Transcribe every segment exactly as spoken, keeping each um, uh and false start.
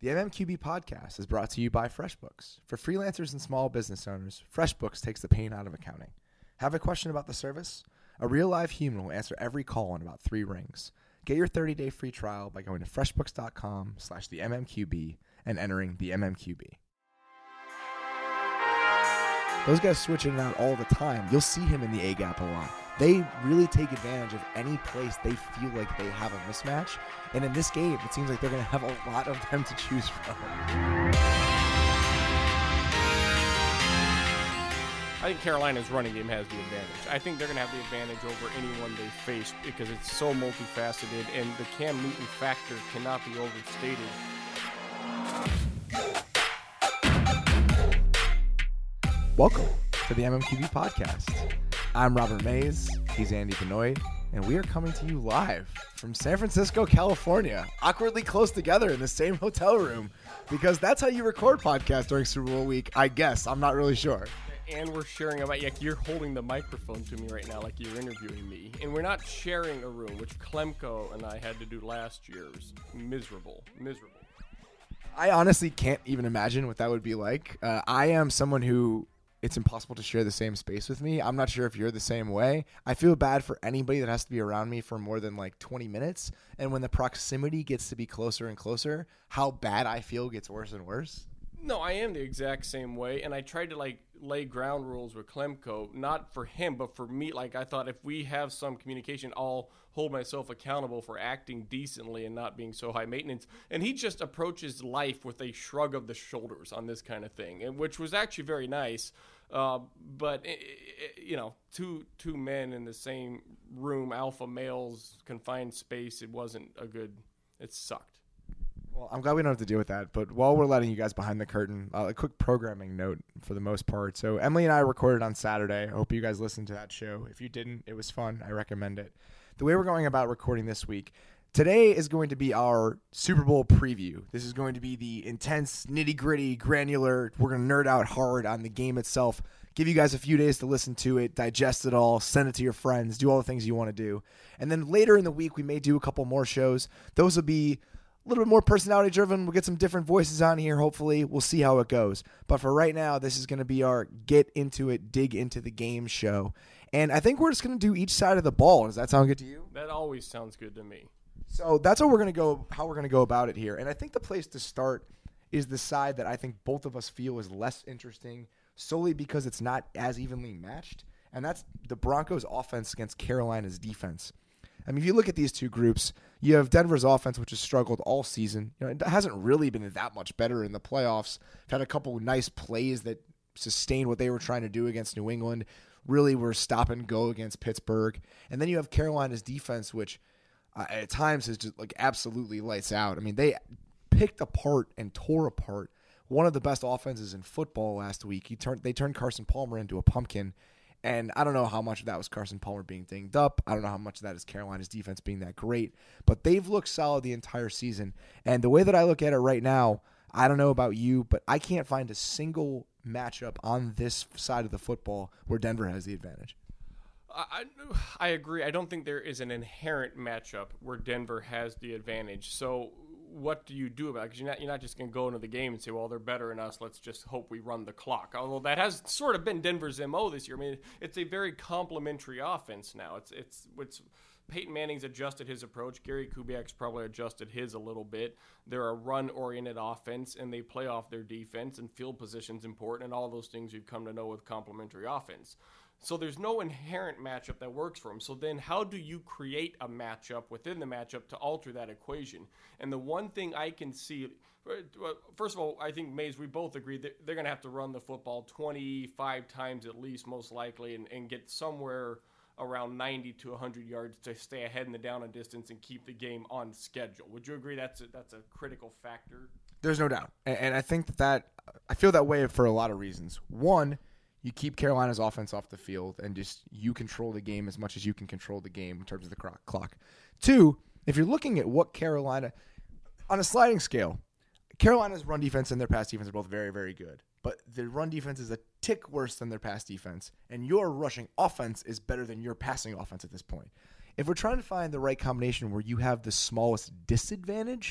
The M M Q B podcast is brought to you by FreshBooks. For freelancers and small business owners, FreshBooks takes the pain out of accounting. Have a question about the service? A real live human will answer every call in about three rings. Get your thirty-day free trial by going to freshbooks.com slash the MMQB and entering the M M Q B. Those guys switch in and out all the time. You'll see him in the A-gap a lot. They really take advantage of any place they feel like they have a mismatch. And in this game, it seems like they're going to have a lot of them to choose from. I think Carolina's running game has the advantage. I think they're going to have the advantage over anyone they face because it's so multifaceted, and the Cam Newton factor cannot be overstated. Welcome to the M M Q B podcast. I'm Robert Mays, he's Andy Benoit, and we are coming to you live from San Francisco, California, awkwardly close together in the same hotel room, because that's how you record podcasts during Super Bowl week, I guess. I'm not really sure. And we're sharing a mic. Like you're holding the microphone to me right now like you're interviewing me. And we're not sharing a room, which Klemko and I had to do last year. It was miserable, miserable. I honestly can't even imagine what that would be like. Uh, I am someone who... It's impossible to share the same space with me. I'm not sure if you're the same way. I feel bad for anybody that has to be around me for more than like twenty minutes. And when the proximity gets to be closer and closer, how bad I feel gets worse and worse. No, I am the exact same way. And I tried to like lay ground rules with Klemko, not for him, but for me. Like I thought if we have some communication, I'll hold myself accountable for acting decently and not being so high maintenance. And he just approaches life with a shrug of the shoulders on this kind of thing, and which was actually very nice. Uh, but, it, it, you know, two two men in the same room, alpha males, confined space, it wasn't a good, it sucked. Well, I'm glad we don't have to deal with that. But while we're letting you guys behind the curtain, uh, a quick programming note for the most part. So Emily and I recorded on Saturday. I hope you guys listened to that show. If you didn't, it was fun. I recommend it. The way we're going about recording this week, today is going to be our Super Bowl preview. This is going to be the intense, nitty-gritty, granular. We're going to nerd out hard on the game itself, give you guys a few days to listen to it, digest it all, send it to your friends, do all the things you want to do. And then later in the week, we may do a couple more shows. Those will be a little bit more personality-driven. We'll get some different voices on here, hopefully. We'll see how it goes. But for right now, this is going to be our get into it, dig into the game show. And I think we're just going to do each side of the ball. Does that sound good to you? That always sounds good to me. So that's how we're going to go, how we're going to go about it here. And I think the place to start is the side that I think both of us feel is less interesting solely because it's not as evenly matched. And that's the Broncos offense against Carolina's defense. I mean, if you look at these two groups, you have Denver's offense, which has struggled all season. You know, it hasn't really been that much better in the playoffs. Had a couple of nice plays that sustained what they were trying to do against New England. Really were stop and go against Pittsburgh. And then you have Carolina's defense, which uh, at times is just like absolutely lights out. I mean, they picked apart and tore apart one of the best offenses in football last week. He turned they turned Carson Palmer into a pumpkin. And I don't know how much of that was Carson Palmer being dinged up. I don't know how much of that is Carolina's defense being that great. But they've looked solid the entire season. And the way that I look at it right now, I don't know about you, but I can't find a single matchup on this side of the football where Denver has the advantage. I, I agree. I don't think there is an inherent matchup where Denver has the advantage. So what do you do about it? Because you're not, you're not just going to go into the game and say, well, they're better than us. Let's just hope we run the clock. Although that has sort of been Denver's M O this year. I mean, it's a very complementary offense now. It's it's it's Peyton Manning's adjusted his approach. Gary Kubiak's probably adjusted his a little bit. They're a run-oriented offense, and they play off their defense, and field position's important, and all those things you've come to know with complementary offense. So there's no inherent matchup that works for them. So then how do you create a matchup within the matchup to alter that equation? And the one thing I can see, first of all, I think, Mays, we both agree that they're going to have to run the football twenty-five times at least, most likely, and, and get somewhere around ninety to one hundred yards to stay ahead in the down and distance and keep the game on schedule. Would you agree that's a, that's a critical factor? There's no doubt. And, and I think that, that I feel that way for a lot of reasons. One, you keep Carolina's offense off the field and just you control the game as much as you can control the game in terms of the clock. Two, if you're looking at what Carolina, on a sliding scale, Carolina's run defense and their pass defense are both very, very good. But the run defense is a tick worse than their pass defense, and your rushing offense is better than your passing offense at this point. If we're trying to find the right combination where you have the smallest disadvantage,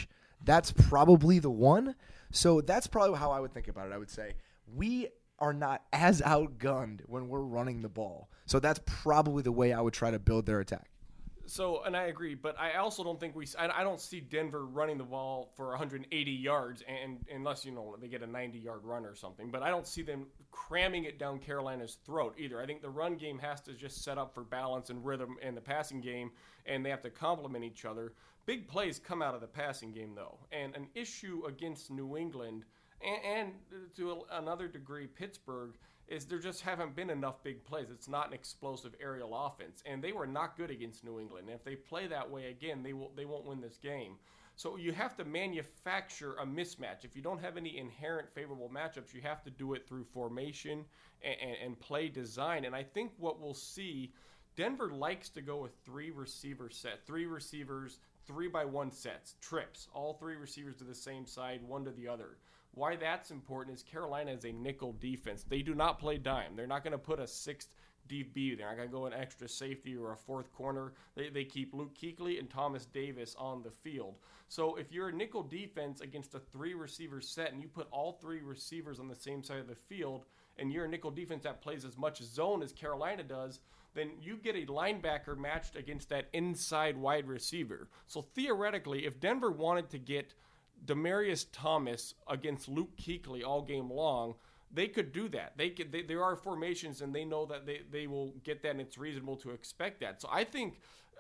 that's probably the one. So that's probably how I would think about it. I would say we are not as outgunned when we're running the ball. So that's probably the way I would try to build their attack. So, and I agree, but I also don't think we, I, I don't see Denver running the ball for one hundred eighty yards, and unless, you know, they get a ninety-yard run or something. But I don't see them cramming it down Carolina's throat either. I think the run game has to just set up for balance and rhythm in the passing game, and they have to complement each other. Big plays come out of the passing game, though, and an issue against New England, and, and to another degree, Pittsburgh, is there just haven't been enough big plays. It's not an explosive aerial offense, and they were not good against New England. And if they play that way again, they will they won't win this game. So you have to manufacture a mismatch. If you don't have any inherent favorable matchups, you have to do it through formation and, and, and play design. And I think what we'll see, Denver likes to go with three receiver set, three receivers, three by one sets, trips, all three receivers to the same side, one to the other. Why that's important is Carolina is a nickel defense. They do not play dime. They're not going to put a sixth D B. They're not going to go an extra safety or a fourth corner. They, they keep Luke Kuechly and Thomas Davis on the field. So if you're a nickel defense against a three-receiver set and you put all three receivers on the same side of the field and you're a nickel defense that plays as much zone as Carolina does, then you get a linebacker matched against that inside wide receiver. So theoretically, if Denver wanted to get Demaryius Thomas against Luke Kuechly all game long, they could do that. They could. They, there are formations, and they know that they, they will get that, and it's reasonable to expect that. So I think,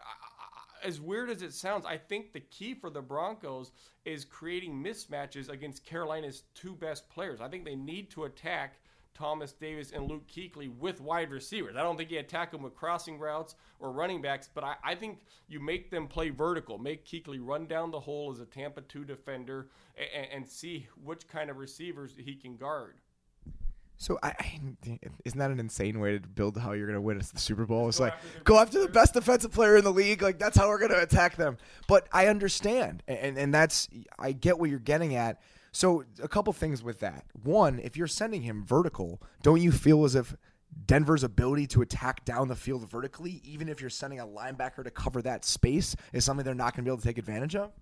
uh, as weird as it sounds, I think the key for the Broncos is creating mismatches against Carolina's two best players. I think they need to attack Thomas Davis and Luke Kuechly with wide receivers. I don't think you attack them with crossing routes or running backs, but I, I think you make them play vertical. Make Kuechly run down the hole as a Tampa two defender and, and see which kind of receivers he can guard. So I, I isn't that an insane way to build how you're going to win the Super Bowl? It's go like after go after the best defensive player in the league. Like that's how we're going to attack them. But I understand, and and that's I get what you're getting at. So a couple things with that. One, if you're sending him vertical, don't you feel as if Denver's ability to attack down the field vertically, even if you're sending a linebacker to cover that space, is something they're not going to be able to take advantage of?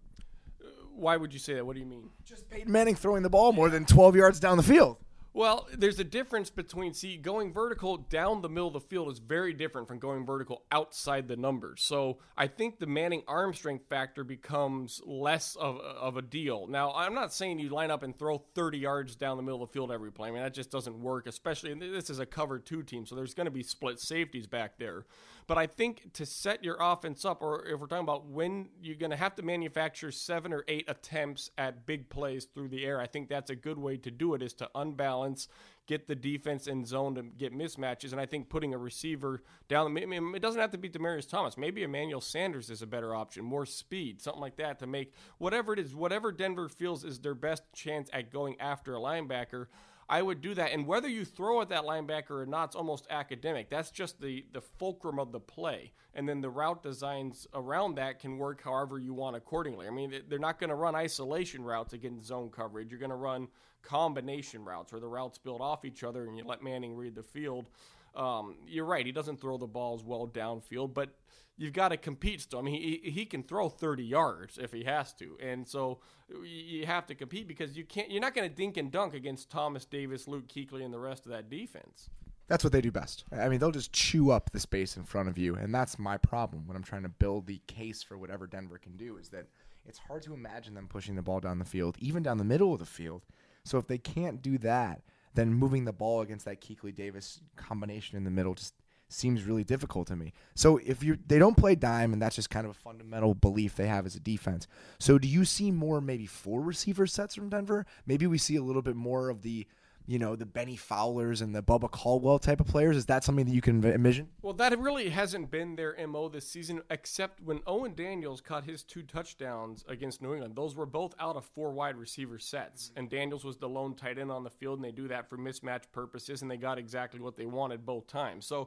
Why would you say that? What do you mean? Just Peyton Manning throwing the ball more than twelve yards down the field. Well, there's a difference between, see, going vertical down the middle of the field is very different from going vertical outside the numbers. So I think the Manning arm strength factor becomes less of, of a deal. Now, I'm not saying you line up and throw thirty yards down the middle of the field every play. I mean, that just doesn't work, especially, and this is a cover two team, so there's going to be split safeties back there. But I think to set your offense up, or if we're talking about when you're going to have to manufacture seven or eight attempts at big plays through the air, I think that's a good way to do it, is to unbalance, get the defense in zone to get mismatches. And I think putting a receiver down, I mean, it doesn't have to be Demaryius Thomas. Maybe Emmanuel Sanders is a better option, more speed, something like that to make whatever it is, whatever Denver feels is their best chance at going after a linebacker. I would do that. And whether you throw at that linebacker or not, it's almost academic. That's just the, the fulcrum of the play. And then the route designs around that can work however you want accordingly. I mean, they're not going to run isolation routes against zone coverage. You're going to run combination routes where the routes build off each other and you let Manning read the field. Um, you're right. He doesn't throw the ball as well downfield, but you've got to compete still. I mean, he he can throw thirty yards if he has to, and so you have to compete because you can't. You're not going to dink and dunk against Thomas Davis, Luke Kuechly, and the rest of that defense. That's what they do best. I mean, they'll just chew up the space in front of you, and that's my problem when I'm trying to build the case for whatever Denver can do. Is that it's hard to imagine them pushing the ball down the field, even down the middle of the field. So if they can't do that, then moving the ball against that Kuechly-Davis combination in the middle just seems really difficult to me. So if you they don't play dime, and that's just kind of a fundamental belief they have as a defense. So do you see more maybe four receiver sets from Denver? Maybe we see a little bit more of the, you know, the Benny Fowlers and the Bubba Caldwell type of players. Is that something that you can envision? Well, that really hasn't been their M O this season, except when Owen Daniels caught his two touchdowns against New England. Those were both out of four wide receiver sets, and Daniels was the lone tight end on the field, and they do that for mismatch purposes, and they got exactly what they wanted both times. So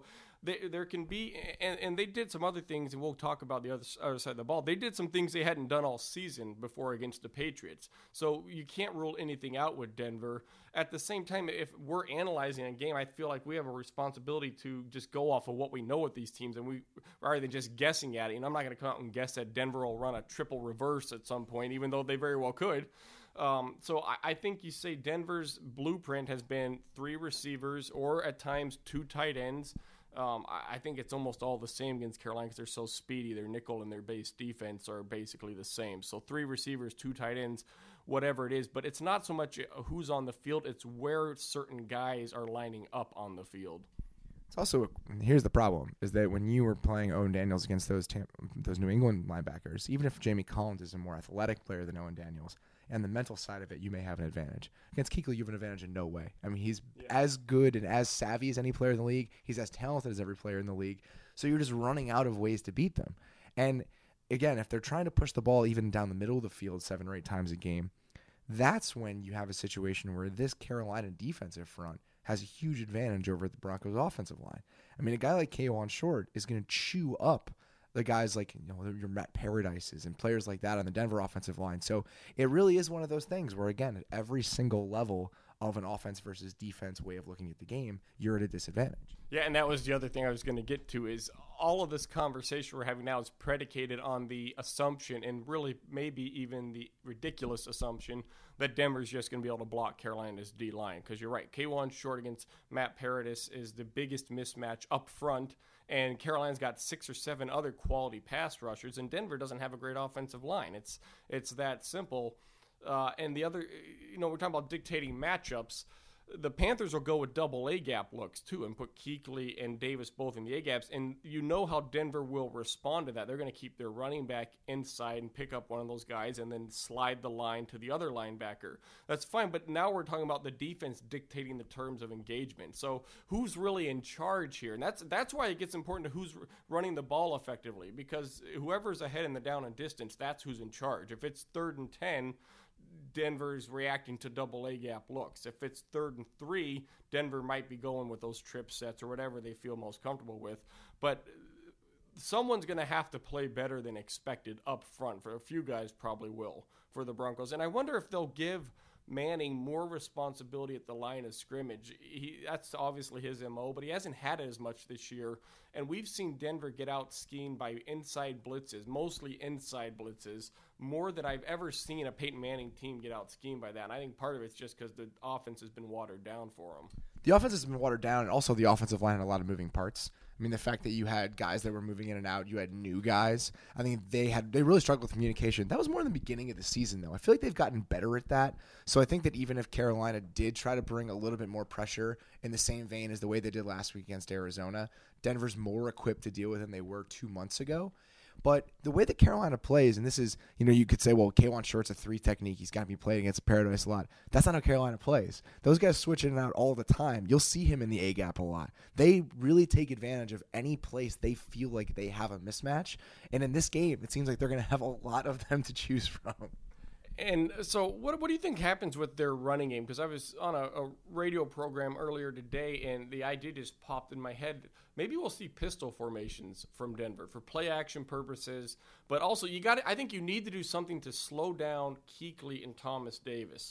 they, there can be, and, and they did some other things, and we'll talk about the other, other side of the ball. They did some things they hadn't done all season before against the Patriots. So you can't rule anything out with Denver. At the same time, if we're analyzing a game, I feel like we have a responsibility to just go off of what we know with these teams, and we rather than just guessing at it. And I'm not going to come out and guess that Denver will run a triple reverse at some point, even though they very well could. Um, so I, I think you say Denver's blueprint has been three receivers or at times two tight ends. Um, I, I think it's almost all the same against Carolina because they're so speedy. Their nickel and their base defense are basically the same. So three receivers, two tight ends, whatever it is. But it's not so much who's on the field. It's where certain guys are lining up on the field. It's also, here's the problem, is that when you were playing Owen Daniels against those Tam- those New England linebackers, even if Jamie Collins is a more athletic player than Owen Daniels, and the mental side of it, you may have an advantage. Against Kuechly, you have an advantage in no way. I mean, he's yeah. as good and as savvy as any player in the league. He's as talented as every player in the league. So you're just running out of ways to beat them. And again, if they're trying to push the ball even down the middle of the field seven or eight times a game, that's when you have a situation where this Carolina defensive front has a huge advantage over the Broncos offensive line. I mean, a guy like Kawann Short is going to chew up the guys like, you know, your Matt Paradises and players like that on the Denver offensive line. So it really is one of those things where, again, at every single level of an offense versus defense way of looking at the game, you're at a disadvantage. Yeah, and that was the other thing I was going to get to is all of this conversation we're having now is predicated on the assumption and really maybe even the ridiculous assumption that Denver's just going to be able to block Carolina's D-line. Because you're right, Kawann Short against Matt Paradis is the biggest mismatch up front, and Carolina's got six or seven other quality pass rushers, and Denver doesn't have a great offensive line. It's it's that simple. Uh, and the other, you know, we're talking about dictating matchups. The Panthers will go with double A gap looks too and put Kuechly and Davis both in the A gaps. And you know how Denver will respond to that. They're going to keep their running back inside and pick up one of those guys and then slide the line to the other linebacker. That's fine. But now we're talking about the defense dictating the terms of engagement. So who's really in charge here? And that's that's why it gets important to who's running the ball effectively, because whoever's ahead in the down and distance, that's who's in charge. If it's third and ten, Denver's reacting to double A gap looks. If it's third and three, Denver might be going with those trip sets or whatever they feel most comfortable with. But someone's going to have to play better than expected up front. For a few guys probably will for the Broncos. And I wonder if they'll give Manning more responsibility at the line of scrimmage. He, that's obviously his M O, but he hasn't had it as much this year. And we've seen Denver get out schemed by inside blitzes, mostly inside blitzes, more than I've ever seen a Peyton Manning team get out schemed by that. And I think part of it's just because the offense has been watered down for them. The offense has been watered down, and also the offensive line had a lot of moving parts. I mean, the fact that you had guys that were moving in and out, you had new guys. I think they had they really struggled with communication. That was more in the beginning of the season, though. I feel like they've gotten better at that. So I think that even if Carolina did try to bring a little bit more pressure in the same vein as the way they did last week against Arizona, Denver's more equipped to deal with than they were two months ago. But the way that Carolina plays, and this is, you know, you could say, well, Kawann Short's a three technique. He's got to be playing against Paradise a lot. That's not how Carolina plays. Those guys switch in and out all the time. You'll see him in the A-gap a lot. They really take advantage of any place they feel like they have a mismatch. And in this game, it seems like they're going to have a lot of them to choose from. And so what what do you think happens with their running game? Because I was on a, a radio program earlier today, and the idea just popped in my head. Maybe we'll see pistol formations from Denver for play action purposes. But also, you got I think you need to do something to slow down Kuechly and Thomas Davis.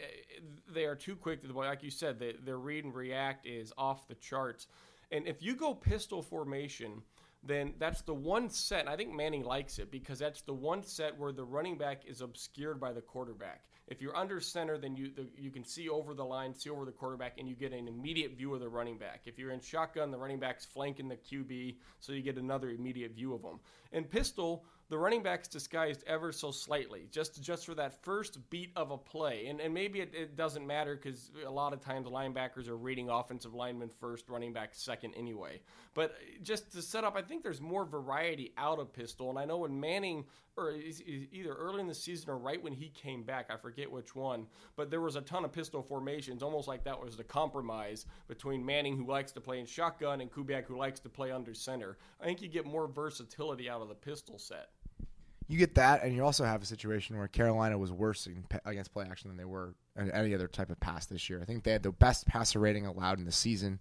They are too quick to the ball. Like you said, they, their read and react is off the charts. And if you go pistol formation, then that's the one set, and I think Manning likes it because that's the one set where the running back is obscured by the quarterback. If you're under center, then you the, you can see over the line, see over the quarterback, and you get an immediate view of the running back. If you're in shotgun, the running back's flanking the Q B, so you get another immediate view of them. In pistol, the running back's disguised ever so slightly, just just for that first beat of a play. And and maybe it, it doesn't matter because a lot of times linebackers are reading offensive linemen first, running back second anyway. But just to set up, I think there's more variety out of pistol. And I know when Manning, or either early in the season or right when he came back, I forget which one, but there was a ton of pistol formations, almost like that was the compromise between Manning, who likes to play in shotgun, and Kubiak, who likes to play under center. I think you get more versatility out of the pistol set. You get that, and you also have a situation where Carolina was worse in, against play action than they were in any other type of pass this year. I think they had the best passer rating allowed in the season.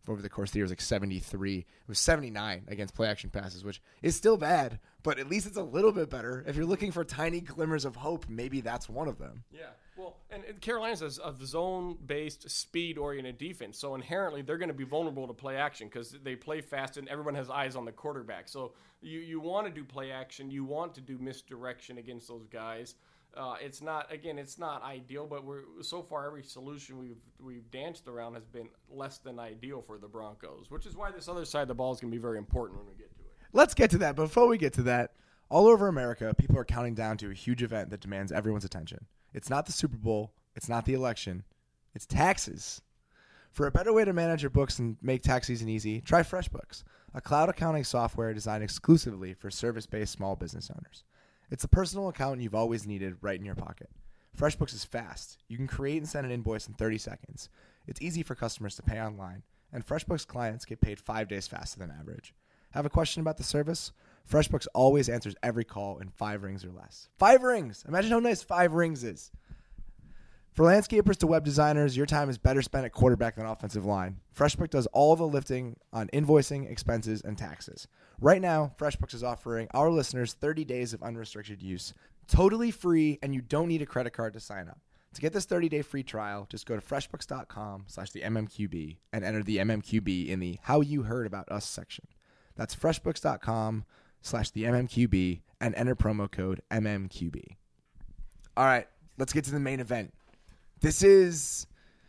over the course of the year was like seventy-three. It was seventy-nine against play action passes, which is still bad, but at least it's a little bit better. If you're looking for tiny glimmers of hope, maybe that's one of them. Yeah. Well, and, and Carolina's a, a zone-based, speed-oriented defense, so inherently they're going to be vulnerable to play action because they play fast and everyone has eyes on the quarterback. So you, you want to do play action, you want to do misdirection against those guys. Uh, it's not again, it's not ideal, but we're so far every solution we've we've danced around has been less than ideal for the Broncos, which is why this other side of the ball is going to be very important when we get to it. Let's get to that. Before we get to that, all over America, people are counting down to a huge event that demands everyone's attention. It's not the Super Bowl. It's not the election. It's taxes. For a better way to manage your books and make tax season easy, try FreshBooks, a cloud accounting software designed exclusively for service-based small business owners. It's the personal accountant you've always needed right in your pocket. FreshBooks is fast. You can create and send an invoice in thirty seconds. It's easy for customers to pay online, and FreshBooks clients get paid five days faster than average. Have a question about the service? FreshBooks always answers every call in five rings or less. Five rings! Imagine how nice five rings is. For landscapers to web designers, your time is better spent at quarterback than offensive line. FreshBooks does all the lifting on invoicing, expenses, and taxes. Right now, FreshBooks is offering our listeners thirty days of unrestricted use, totally free, and you don't need a credit card to sign up. To get this thirty-day free trial, just go to freshbooks.com slash the MMQB and enter the M M Q B in the How You Heard About Us section. That's freshbooks.com slash the MMQB and enter promo code M M Q B. All right, let's get to the main event. This is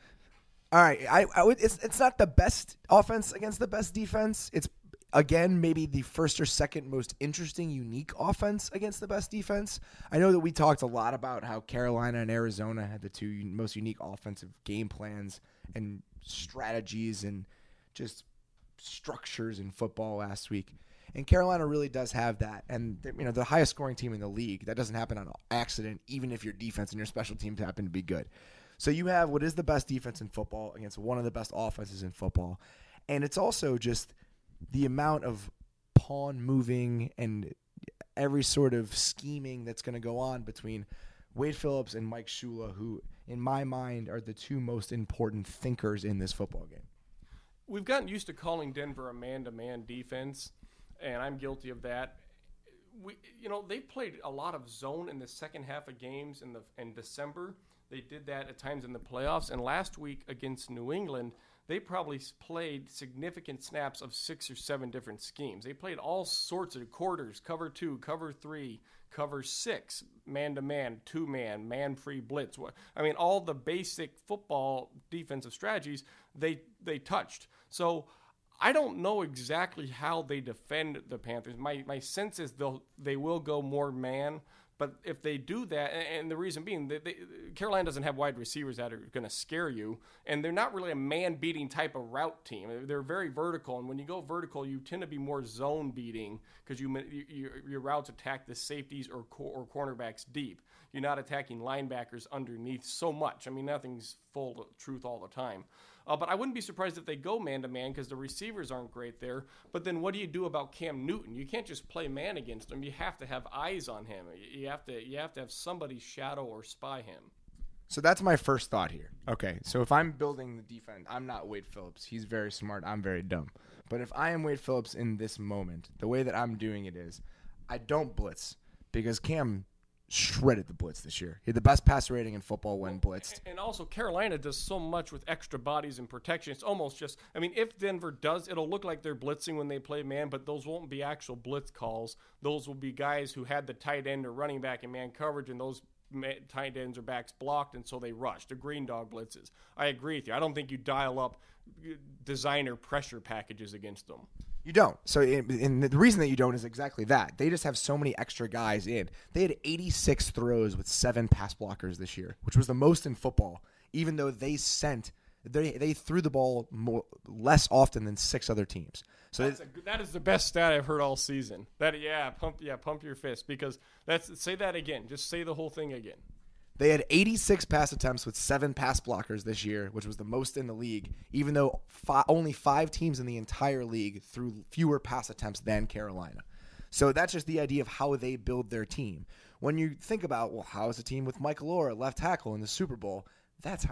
all right. I, I would, it's it's not the best offense against the best defense. It's again maybe the first or second most interesting, unique offense against the best defense. I know that we talked a lot about how Carolina and Arizona had the two most unique offensive game plans and strategies and just structures in football last week. And Carolina really does have that. And you know, the highest scoring team in the league. That doesn't happen on accident, even if your defense and your special teams happen to be good. So you have what is the best defense in football against one of the best offenses in football. And it's also just the amount of pawn moving and every sort of scheming that's going to go on between Wade Phillips and Mike Shula, who, in my mind, are the two most important thinkers in this football game. We've gotten used to calling Denver a man-to-man defense, and I'm guilty of that. We, you know, they played a lot of zone in the second half of games in the in December. They did that at times in the playoffs. And last week against New England, they probably played significant snaps of six or seven different schemes. They played all sorts of quarters, cover two, cover three, cover six, man-to-man, two-man, man-free blitz. I mean, all the basic football defensive strategies they they touched. So I don't know exactly how they defend the Panthers. My my sense is they'll they will go more man. But if they do that, and the reason being, they, they, Carolina doesn't have wide receivers that are going to scare you, and they're not really a man-beating type of route team. They're very vertical, and when you go vertical, you tend to be more zone-beating because you, you, your routes attack the safeties or, or cornerbacks deep. You're not attacking linebackers underneath so much. I mean, nothing's full of truth all the time. Uh, but I wouldn't be surprised if they go man-to-man because the receivers aren't great there. But then what do you do about Cam Newton? You can't just play man against him. You have to have eyes on him. You have to you have to have somebody shadow or spy him. So that's my first thought here. Okay, so if I'm building the defense, I'm not Wade Phillips. He's very smart. I'm very dumb. But if I am Wade Phillips in this moment, the way that I'm doing it is I don't blitz because Cam shredded the blitz this year. He had the best passer rating in football when blitzed. And also, Carolina does so much with extra bodies and protection. It's almost just, I mean, if Denver does, it'll look like they're blitzing when they play man, but those won't be actual blitz calls. Those will be guys who had the tight end or running back in man coverage, and those tight ends or backs blocked, and so they rushed. The green dog blitzes. I agree with you. I don't think you dial up designer pressure packages against them. You don't. So, and the reason that you don't is exactly that. They just have so many extra guys in. They had eighty-six throws with seven pass blockers this year, which was the most in football, even though they sent they they threw the ball more, less often than six other teams. So that's a, that is the best stat I've heard all season. That yeah, pump yeah, pump your fist because that's say that again. Just say the whole thing again. They had eighty-six pass attempts with seven pass blockers this year, which was the most in the league, even though fi- only five teams in the entire league threw fewer pass attempts than Carolina. So that's just the idea of how they build their team. When you think about, well, how is a team with Michael Orr, left tackle, in the Super Bowl? That's how.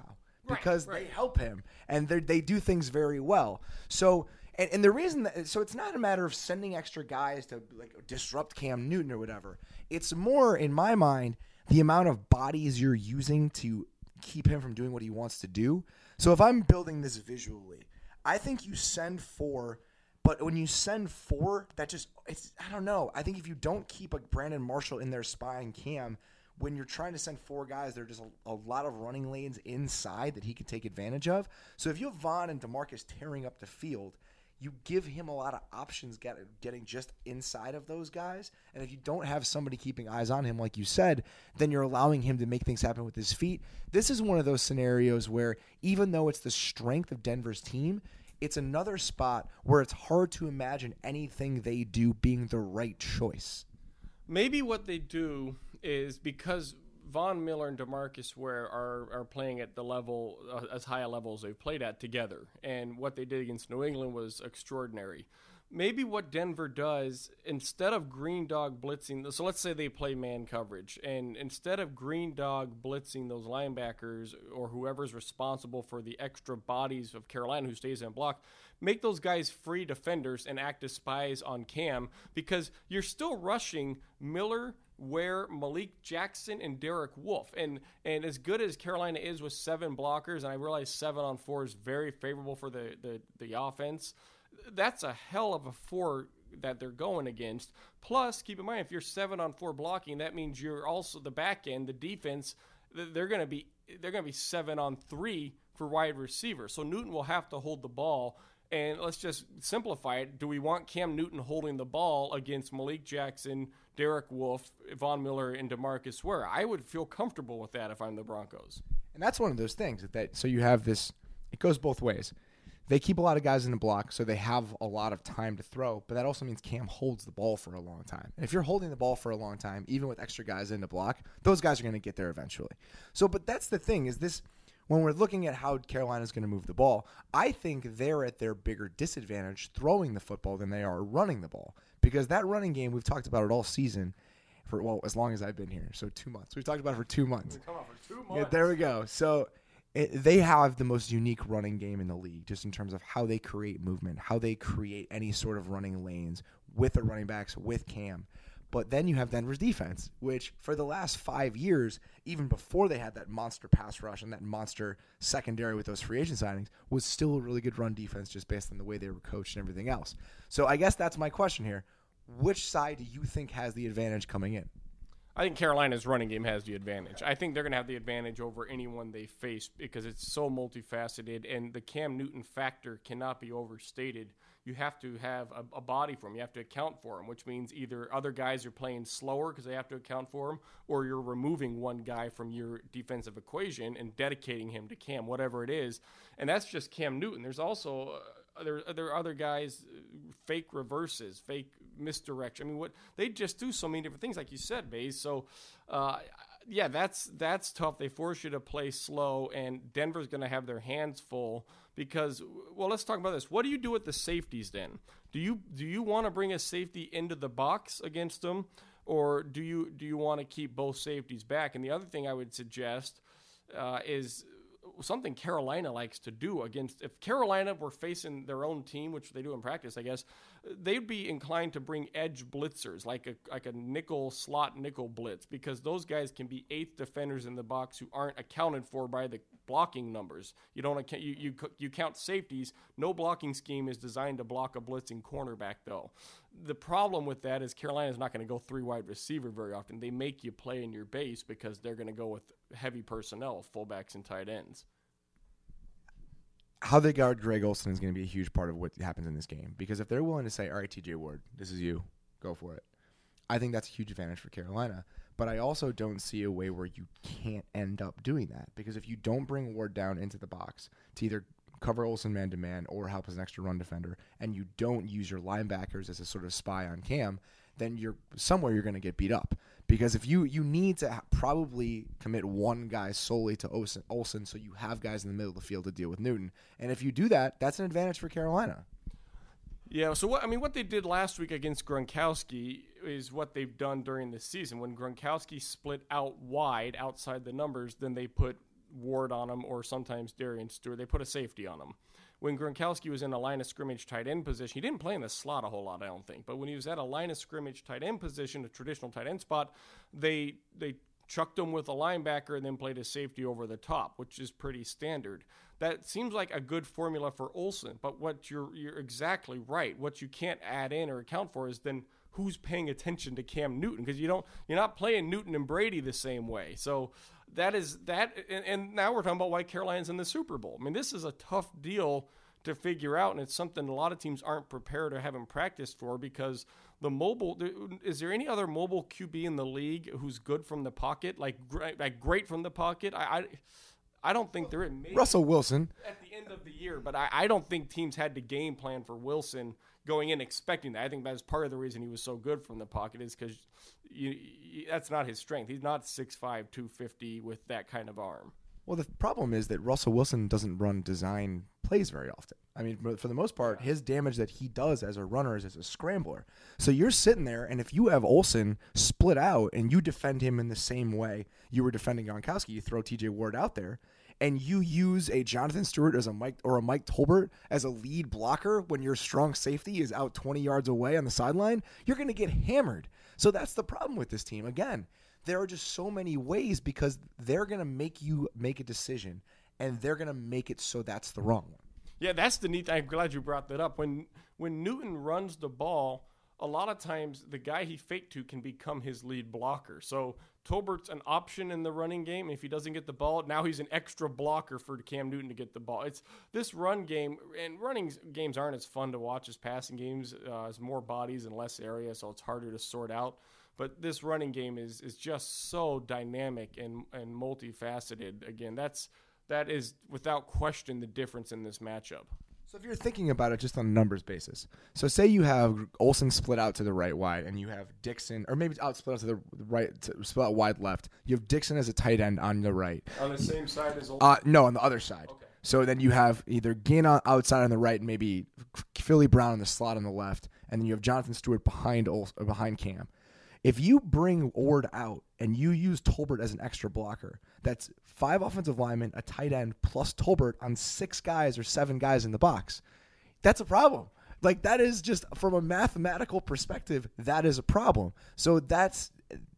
because right, right. they help him and they they do things very well. So and, and the reason that so it's not a matter of sending extra guys to like disrupt Cam Newton or whatever. It's more in my mind the amount of bodies you're using to keep him from doing what he wants to do. So if I'm building this visually, I think you send four. But when you send four, that just, it's, I don't know. I think if you don't keep a Brandon Marshall in there spying Cam, when you're trying to send four guys, there are just a, a lot of running lanes inside that he can take advantage of. So if you have Von and DeMarcus tearing up the field, you give him a lot of options get, getting just inside of those guys. And if you don't have somebody keeping eyes on him, like you said, then you're allowing him to make things happen with his feet. This is one of those scenarios where even though it's the strength of Denver's team, it's another spot where it's hard to imagine anything they do being the right choice. Maybe what they do is because Von Miller and DeMarcus Ware are, are playing at the level, uh, as high a level as they've played at together, and what they did against New England was extraordinary. Maybe what Denver does, instead of Green Dog blitzing, so let's say they play man coverage, and instead of Green Dog blitzing those linebackers or whoever's responsible for the extra bodies of Carolina who stays in block, make those guys free defenders and act as spies on Cam, because you're still rushing Miller, Ware, Malik Jackson, and Derek Wolfe. And and as good as Carolina is with seven blockers, and I realize seven on four is very favorable for the, the, the offense, that's a hell of a four that they're going against. Plus, keep in mind, if you're seven on four blocking, that means you're also the back end, the defense, they're going to be they're going to be seven on three for wide receiver. So Newton will have to hold the ball. And let's just simplify it. Do we want Cam Newton holding the ball against Malik Jackson, Derek Wolfe, Von Miller, and DeMarcus Ware? I would feel comfortable with that if I'm the Broncos. And that's one of those things that so you have this. It goes both ways. They keep a lot of guys in the block, so they have a lot of time to throw, but that also means Cam holds the ball for a long time. And if you're holding the ball for a long time, even with extra guys in the block, those guys are going to get there eventually. So, but that's the thing, is this, when we're looking at how Carolina's going to move the ball, I think they're at their bigger disadvantage throwing the football than they are running the ball. Because that running game, we've talked about it all season, for, well, as long as I've been here, so two months. We've talked about it for two months. We've talked about it for two months. Yeah, there we go. So, It, they have the most unique running game in the league, just in terms of how they create movement, how they create any sort of running lanes with the running backs, with Cam. But then you have Denver's defense, which for the last five years, even before they had that monster pass rush and that monster secondary with those free agent signings, was still a really good run defense just based on the way they were coached and everything else. So I guess that's my question here. Which side do you think has the advantage coming in? I think Carolina's running game has the advantage. I think they're going to have the advantage over anyone they face because it's so multifaceted, and the Cam Newton factor cannot be overstated. You have to have a, a body for him. You have to account for him, which means either other guys are playing slower because they have to account for him, or you're removing one guy from your defensive equation and dedicating him to Cam, whatever it is. And that's just Cam Newton. There's also uh, there, there are other guys, uh, fake reverses, fake misdirection. I mean, what they just do so many different things, like you said, Baze. So, uh, yeah, that's that's tough. They force you to play slow, and Denver's going to have their hands full because, well, let's talk about this. What do you do with the safeties then? Do you do you want to bring a safety into the box against them, or do you do you want to keep both safeties back? And the other thing I would suggest uh, is something Carolina likes to do against. If Carolina were facing their own team, which they do in practice, I guess, they'd be inclined to bring edge blitzers, like a like a nickel slot nickel blitz, because those guys can be eighth defenders in the box who aren't accounted for by the blocking numbers. You don't account, you you you count safeties. No blocking scheme is designed to block a blitzing cornerback, though. The problem with that is Carolina's not going to go three wide receiver very often. They make you play in your base because they're going to go with heavy personnel, fullbacks and tight ends. How they guard Greg Olsen is going to be a huge part of what happens in this game. Because if they're willing to say, all right, T J Ward, this is you, go for it, I think that's a huge advantage for Carolina. But I also don't see a way where you can't end up doing that. Because if you don't bring Ward down into the box to either cover Olsen man-to-man or help as an extra run defender, and you don't use your linebackers as a sort of spy on Cam, then you're somewhere you're going to get beat up. Because if you, you need to ha- probably commit one guy solely to Olsen, Olsen so you have guys in the middle of the field to deal with Newton. And if you do that, that's an advantage for Carolina. Yeah, so what I mean, what they did last week against Gronkowski is what they've done during the season. When Gronkowski split out wide outside the numbers, then they put Ward on him or sometimes Darian Stewart. They put a safety on him. When Gronkowski was in a line of scrimmage tight end position, he didn't play in the slot a whole lot, I don't think. But when he was at a line of scrimmage tight end position, a traditional tight end spot, they they chucked him with a linebacker and then played a safety over the top, which is pretty standard. That seems like a good formula for Olsen. But what you're you're exactly right. What you can't add in or account for is then who's paying attention to Cam Newton, because you don't you're not playing Newton and Brady the same way. So that is that, and, and now we're talking about why Carolina's in the Super Bowl. I mean, this is a tough deal to figure out, and it's something a lot of teams aren't prepared or haven't practiced for, because the mobile. Is there any other mobile Q B in the league who's good from the pocket, like like great from the pocket? I. I I don't think they're in. Russell Wilson at the end of the year, but I, I don't think teams had to game plan for Wilson going in expecting that. I think that's part of the reason he was so good from the pocket, is because you, you, that's not his strength. He's not six five, two fifty with that kind of arm. Well, the problem is that Russell Wilson doesn't run design plays very often. I mean, for the most part, his damage that he does as a runner is as a scrambler. So you're sitting there, and if you have Olsen split out and you defend him in the same way you were defending Gronkowski, you throw T J Ward out there, and you use a Jonathan Stewart as a Mike or a Mike Tolbert as a lead blocker when your strong safety is out twenty yards away on the sideline, you're going to get hammered. So that's the problem with this team. Again, there are just so many ways, because they're going to make you make a decision, and they're going to make it so that's the wrong one. Yeah, that's the neat. I'm glad you brought that up. When when Newton runs the ball, a lot of times the guy he faked to can become his lead blocker. So Tolbert's an option in the running game. If he doesn't get the ball, now he's an extra blocker for Cam Newton to get the ball. It's this run game, and running games aren't as fun to watch as passing games. Uh, it's more bodies and less area, so it's harder to sort out. But this running game is is just so dynamic and and multifaceted. Again, that's that is without question the difference in this matchup. So if you're thinking about it just on a numbers basis, so say you have Olsen split out to the right wide, and you have Dixon, or maybe out split out to the right, to split out wide left. You have Dixon as a tight end on the right. On the same side as Olsen? Uh, no, on the other side. Okay. So then you have either Ginn on outside on the right, and maybe Philly Brown in the slot on the left, and then you have Jonathan Stewart behind Olsen, or behind Cam. If you bring Ward out and you use Tolbert as an extra blocker, that's five offensive linemen, a tight end, plus Tolbert on six guys or seven guys in the box. That's a problem. Like, that is just, from a mathematical perspective, that is a problem. So that's,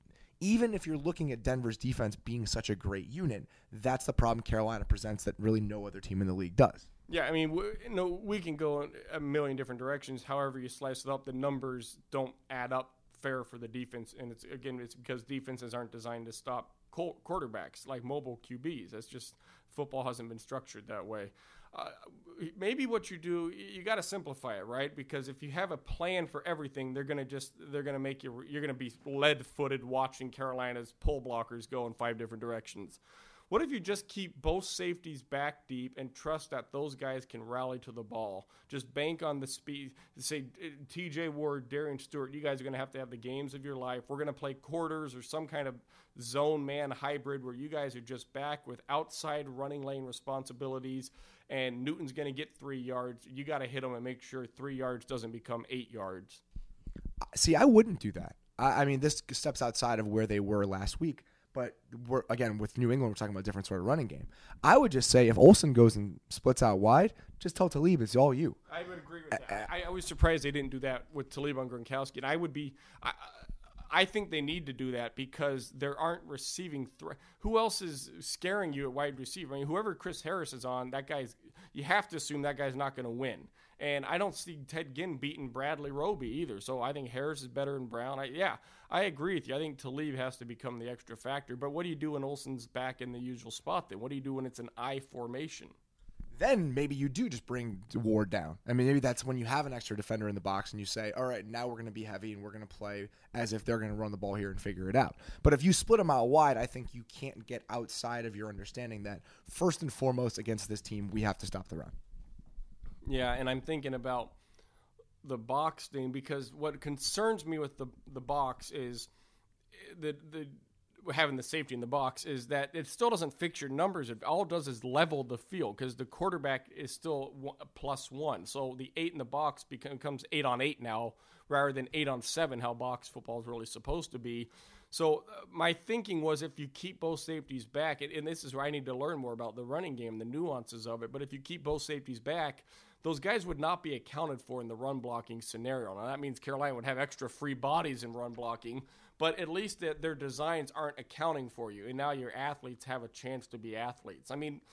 even if you're looking at Denver's defense being such a great unit, that's the problem Carolina presents that really no other team in the league does. Yeah, I mean, we, you know, we can go in a million different directions. However you slice it up, the numbers don't add up fair for the defense, and it's again it's because defenses aren't designed to stop quarterbacks like mobile Q Bs. That's just, football hasn't been structured that way. Uh, maybe what you do, you got to simplify it, right? Because if you have a plan for everything, they're gonna just they're gonna make you you're gonna be lead-footed watching Carolina's pull blockers go in five different directions. What if you just keep both safeties back deep and trust that those guys can rally to the ball? Just bank on the speed. Say, T J Ward, Darian Stewart, you guys are going to have to have the games of your life. We're going to play quarters or some kind of zone man hybrid where you guys are just back with outside running lane responsibilities, and Newton's going to get three yards. You got to hit him and make sure three yards doesn't become eight yards. See, I wouldn't do that. I, I mean, this steps outside of where they were last week. But, we're, again, with New England, we're talking about a different sort of running game. I would just say if Olsen goes and splits out wide, just tell Talib it's all you. I would agree with that. I, I was surprised they didn't do that with Talib on Gronkowski. And I would be I, I think they need to do that because there aren't receiving threat. Who else is scaring you at wide receiver? I mean, whoever Chris Harris is on, that guy's you have to assume that guy's not going to win. And I don't see Ted Ginn beating Bradley Roby either. So I think Harris is better than Brown. I, yeah, I agree with you. I think Talib has to become the extra factor. But what do you do when Olsen's back in the usual spot then? What do you do when it's an I formation? Then maybe you do just bring Ward down. I mean, maybe that's when you have an extra defender in the box and you say, all right, now we're going to be heavy and we're going to play as if they're going to run the ball here and figure it out. But if you split them out wide, I think you can't get outside of your understanding that first and foremost against this team, we have to stop the run. Yeah, and I'm thinking about the box thing because what concerns me with the the box is the the having the safety in the box is that it still doesn't fix your numbers. It all it does is level the field because the quarterback is still one, plus one. So the eight in the box becomes eight on eight now rather than eight on seven, how box football is really supposed to be. So uh, my thinking was if you keep both safeties back, and, and this is where I need to learn more about the running game, the nuances of it, but if you keep both safeties back, those guys would not be accounted for in the run blocking scenario. Now, that means Carolina would have extra free bodies in run blocking, but at least that their designs aren't accounting for you, and now your athletes have a chance to be athletes. I mean,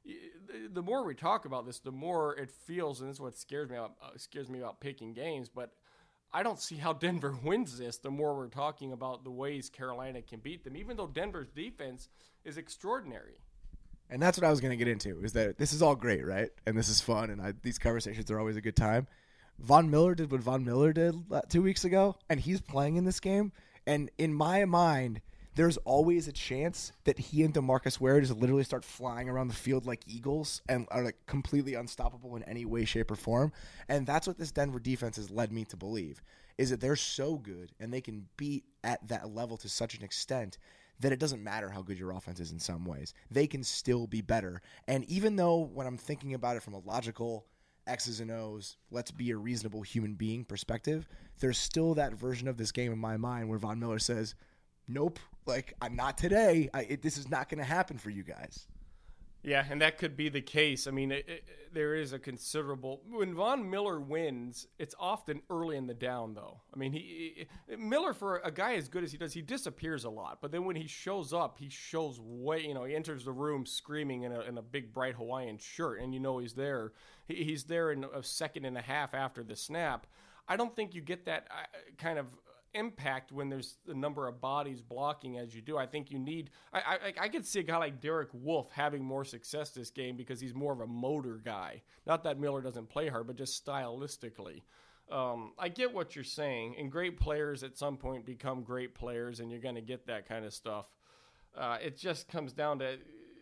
the more we talk about this, the more it feels, and this is what scares me about, uh, scares me about picking games, but I don't see how Denver wins this the more we're talking about the ways Carolina can beat them, even though Denver's defense is extraordinary. And that's what I was going to get into, is that this is all great, right? And this is fun, and I, these conversations are always a good time. Von Miller did what Von Miller did two weeks ago, and he's playing in this game. And in my mind, there's always a chance that he and DeMarcus Ware just literally start flying around the field like eagles and are like completely unstoppable in any way, shape, or form. And that's what this Denver defense has led me to believe, is that they're so good and they can beat at that level to such an extent that it doesn't matter how good your offense is in some ways. They can still be better. And even though when I'm thinking about it from a logical X's and O's, let's be a reasonable human being perspective, there's still that version of this game in my mind where Von Miller says, nope, like, I'm not today. I, it, this is not going to happen for you guys. Yeah, and that could be the case. I mean, it, it, there is a considerable – when Von Miller wins, it's often early in the down, though. I mean, he, he Miller, for a guy as good as he does, he disappears a lot. But then when he shows up, he shows way – you know, he enters the room screaming in a, in a big, bright Hawaiian shirt, and you know he's there. He, he's there in a second and a half after the snap. I don't think you get that kind of – impact when there's the number of bodies blocking as you do. I think you need I, I I could see a guy like Derek Wolfe having more success this game because he's more of a motor guy. Not that Miller doesn't play hard, but just stylistically. Um, I get what you're saying, and great players at some point become great players, and you're going to get that kind of stuff. Uh, it just comes down to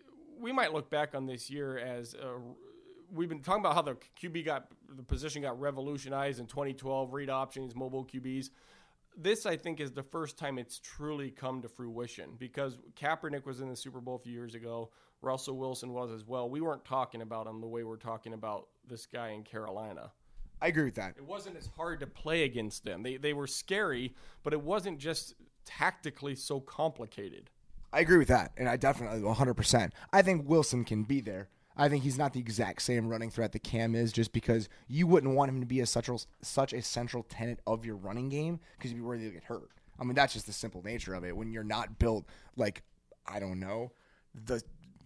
we might look back on this year as a, we've been talking about how the Q B got the position got revolutionized in twenty twelve, read options, mobile Q Bs. This, I think, is the first time it's truly come to fruition because Kaepernick was in the Super Bowl a few years ago. Russell Wilson was as well. We weren't talking about him the way we're talking about this guy in Carolina. I agree with that. It wasn't as hard to play against them. They they were scary, but it wasn't just tactically so complicated. I agree with that, and I definitely one hundred percent. I think Wilson can be there. I think he's not the exact same running threat that Cam is just because you wouldn't want him to be a such, such a central tenet of your running game because you'd be worried he'll get hurt. I mean, that's just the simple nature of it. When you're not built like, I don't know, the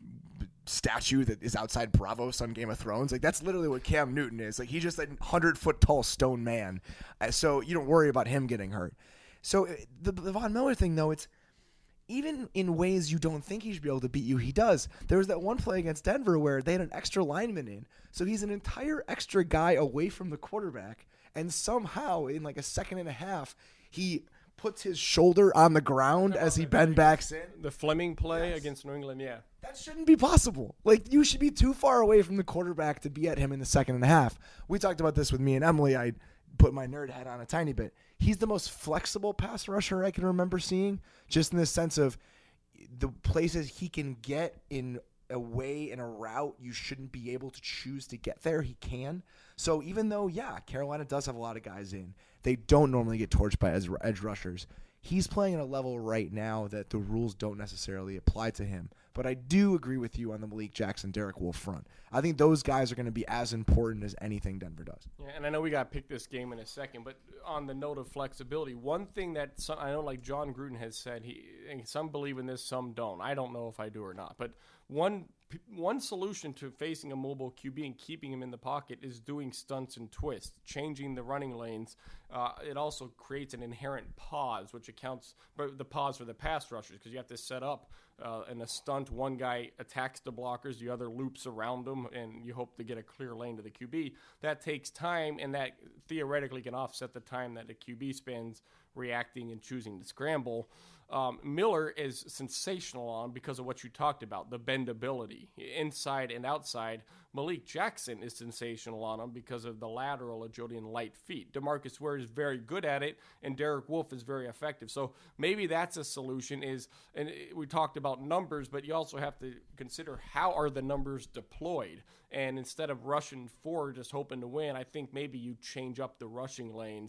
statue that is outside Braavos on Game of Thrones. Like, that's literally what Cam Newton is. Like, he's just a hundred-foot-tall stone man. So you don't worry about him getting hurt. So the, the Von Miller thing, though, it's even in ways you don't think he should be able to beat you, he does. There was that one play against Denver where they had an extra lineman in. So he's an entire extra guy away from the quarterback. And somehow, in like a second and a half, he puts his shoulder on the ground as he bend backs in. The Fleming play Yes. against New England, yeah. That shouldn't be possible. Like, you should be too far away from the quarterback to be at him in the second and a half. We talked about this with me and Emily. I put my nerd hat on a tiny bit. He's the most flexible pass rusher I can remember seeing, just in the sense of the places he can get in a way, in a route you shouldn't be able to choose to get there, he can. So even though, yeah, Carolina does have a lot of guys in, they don't normally get torched by edge rushers. He's playing at a level right now that the rules don't necessarily apply to him. But I do agree with you on the Malik Jackson, Derek Wolfe front. I think those guys are going to be as important as anything Denver does. Yeah, and I know we got to pick this game in a second, but on the note of flexibility, one thing that some, I know, like John Gruden has said, he and some believe in this, some don't. I don't know if I do or not. But one one solution to facing a mobile Q B and keeping him in the pocket is doing stunts and twists, changing the running lanes. Uh, it also creates an inherent pause, which accounts for the pause for the pass rushers because you have to set up uh, in a stunt. One guy attacks the blockers, the other loops around them, and you hope to get a clear lane to the Q B. That takes time, and that theoretically can offset the time that the Q B spends reacting and choosing to scramble. Um, Miller is sensational on because of what you talked about, the bendability, inside and outside. Malik Jackson is sensational on him because of the lateral agility and light feet. DeMarcus Ware is very good at it, and Derek Wolfe is very effective. So maybe that's a solution is, and we talked about numbers, but you also have to consider how are the numbers deployed. And instead of rushing forward, just hoping to win, I think maybe you change up the rushing lanes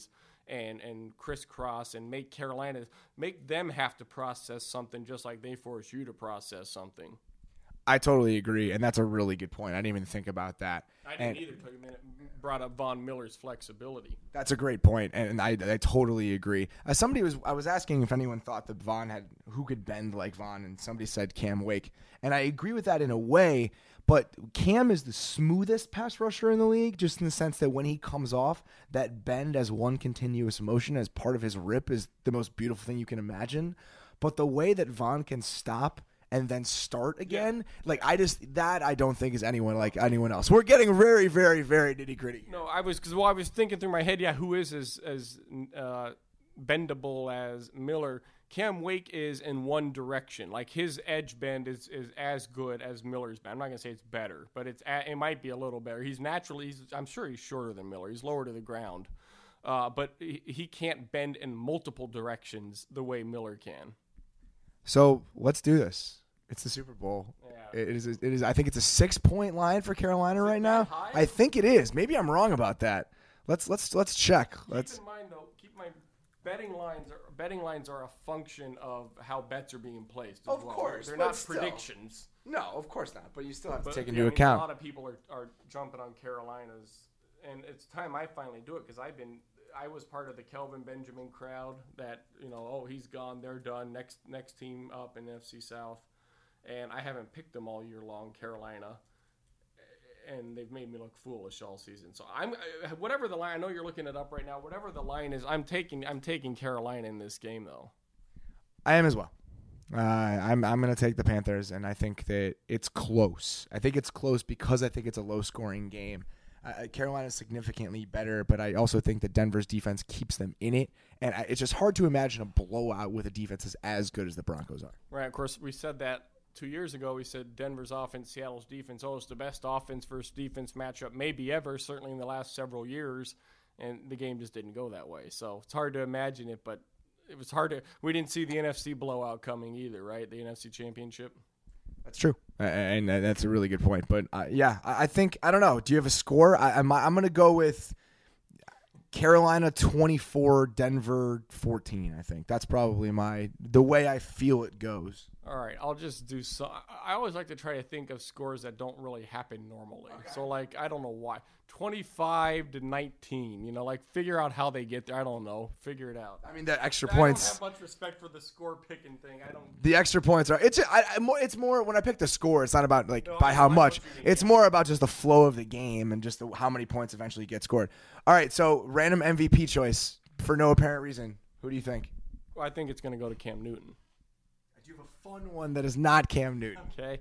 and and crisscross and make Carolina, make them have to process something just like they force you to process something. I totally agree, and that's a really good point. I didn't even think about that. I didn't and either until you brought up Von Miller's flexibility. That's a great point, and I, I totally agree. Uh, somebody was I was asking if anyone thought that Von had who could bend like Von, and somebody said Cam Wake, and I agree with that in a way. But Cam is the smoothest pass rusher in the league, just in the sense that when he comes off, that bend as one continuous motion as part of his rip is the most beautiful thing you can imagine. But the way that Von can stop and then start again, yeah. like I just that I don't think is anyone like anyone else. We're getting very, very, very nitty gritty. No, I was because well, I was thinking through my head, yeah, who is as as uh, bendable as Miller? Cam Wake is in one direction. Like his edge bend is, is as good as Miller's bend. I'm not gonna say it's better, but it's a, it might be a little better. He's naturally, he's, I'm sure he's shorter than Miller. He's lower to the ground, uh, but he, he can't bend in multiple directions the way Miller can. So let's do this. It's the Super Bowl. Yeah. It is. It is. I think it's a six-point line for Carolina right now. High? I think it is. Maybe I'm wrong about that. Let's let's let's check. Keep Let's. in mind though. Keep in mind, betting lines are betting lines are a function of how bets are being placed. As Of well. course, they're but not still. predictions. No, of course not. But you still have to But, take yeah, into I mean, account. A lot of people are, are jumping on Carolina's, and it's time I finally do it because I've been. I was part of the Kelvin Benjamin crowd that, you know, oh, he's gone, they're done, next next team up in N F C South. And I haven't picked them all year long, Carolina. And they've made me look foolish all season. So I'm whatever the line, I know you're looking it up right now, whatever the line is, I'm taking I'm taking Carolina in this game, though. I am as well. Uh, I'm I'm going to take the Panthers, and I think that it's close. I think it's close because I think it's a low-scoring game. Uh, Carolina is significantly better, but I also think that Denver's defense keeps them in it, and I, it's just hard to imagine a blowout with a defense that's as good as the Broncos are. Right, of course, we said that two years ago. We said Denver's offense, Seattle's defense. Oh, it's the best offense versus defense matchup maybe ever, certainly in the last several years, and the game just didn't go that way. So it's hard to imagine it, but it was hard to – we didn't see the N F C blowout coming either, right, the N F C Championship? That's true, and that's a really good point. But uh, yeah, I think I don't know. Do you have a score? I, I'm I'm gonna go with Carolina twenty-four, Denver fourteen. I think that's probably my the way I feel it goes. All right, I'll just do so. I always like to try to think of scores that don't really happen normally. Okay. So like I don't know why twenty-five to nineteen. You know, like figure out how they get there. I don't know. Figure it out. I mean, the extra I points. I don't have much respect for the score picking thing. I don't. The extra points are. It's. I, I, more, it's more when I pick the score. It's not about like no, by I how know, much. It's more about just the flow of the game and just the, how many points eventually get scored. All right. So random M V P choice for no apparent reason. Who do you think? Well, I think it's going to go to Cam Newton. Do you have a fun one that is not Cam Newton? Okay.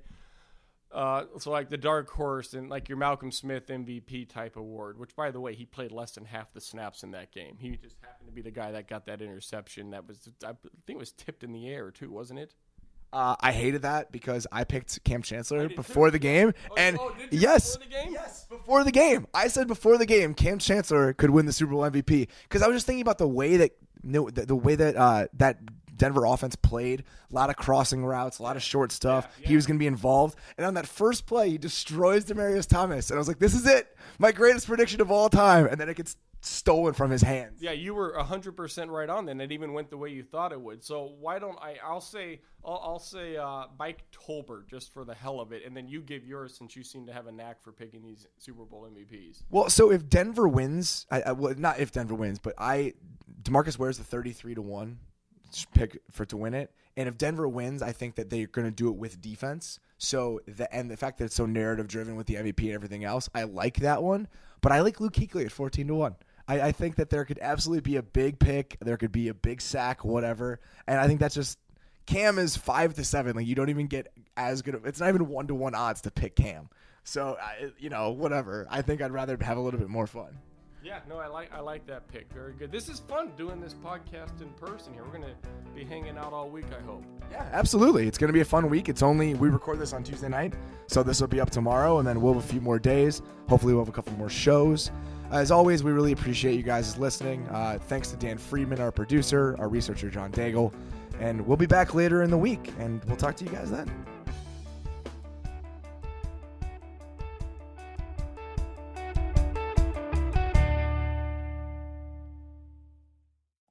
Uh, so like the dark horse and like your Malcolm Smith M V P type award, which by the way, he played less than half the snaps in that game. He just happened to be the guy that got that interception that was, I think it was tipped in the air too, wasn't it? Uh, I hated that because I picked Cam Chancellor before the game. Oh, and oh, did you yes, before the game? yes, before the game. I said before the game, Cam Chancellor could win the Super Bowl M V P because I was just thinking about the way that no, the, the way that uh, that Denver offense played, a lot of crossing routes, a lot of short stuff. Yeah, yeah. He was going to be involved. And on that first play, he destroys Demaryius Thomas. And I was like, this is it. My greatest prediction of all time. And then it gets stolen from his hands. Yeah, you were one hundred percent right on then. It even went the way you thought it would. So why don't I – I'll say I'll, I'll say uh, Mike Tolbert just for the hell of it, and then you give yours since you seem to have a knack for picking these Super Bowl M V Ps. Well, so if Denver wins I, – I, well, not if Denver wins, but I – DeMarcus Ware's the thirty-three to one pick for to win it. And if Denver wins, I think that they're going to do it with defense. So the and the fact that it's so narrative driven with the M V P and everything else, I like that one. But I like Luke Kuechly at fourteen to one. I, I think that there could absolutely be a big pick. There could be a big sack, whatever. And I think that's just Cam is five to seven. Like you don't even get as good of. It's not even one to one odds to pick Cam. So I, you know, whatever. I think I'd rather have a little bit more fun. Yeah, no, I like I like that pick. Very good. This is fun doing this podcast in person here. We're going to be hanging out all week, I hope. Yeah, absolutely. It's going to be a fun week. It's only, we record this on Tuesday night, so this will be up tomorrow, and then we'll have a few more days. Hopefully we'll have a couple more shows. As always, we really appreciate you guys listening. Uh, thanks to Dan Friedman, our producer, our researcher, John Daigle, and we'll be back later in the week, and we'll talk to you guys then.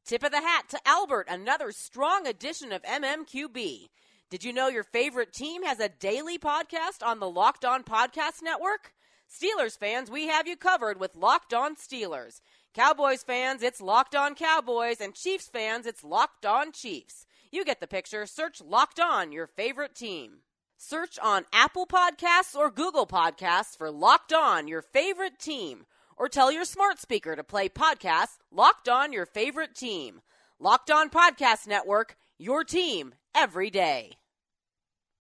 Tip of the hat to Albert, another strong edition of M M Q B. Did you know your favorite team has a daily podcast on the Locked On Podcast Network? Steelers fans, we have you covered with Locked On Steelers. Cowboys fans, it's Locked On Cowboys, and Chiefs fans, it's Locked On Chiefs. You get the picture. Search Locked On, your favorite team. Search on Apple Podcasts or Google Podcasts for Locked On, your favorite team. Or tell your smart speaker to play podcasts Locked On, your favorite team. Locked On Podcast Network, your team every day.